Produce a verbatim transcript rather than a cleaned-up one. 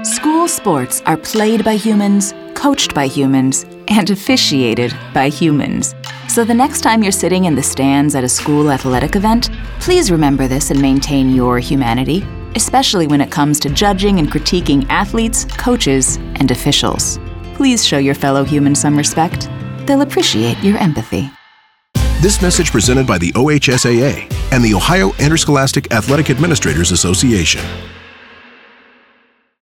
School sports are played by humans, coached by humans, and officiated by humans. So the next time you're sitting in the stands at a school athletic event, please remember this and maintain your humanity, especially when it comes to judging and critiquing athletes, coaches, and officials. Please show your fellow humans some respect. They'll appreciate your empathy. This message presented by the O H S A A and the Ohio Interscholastic Athletic Administrators Association.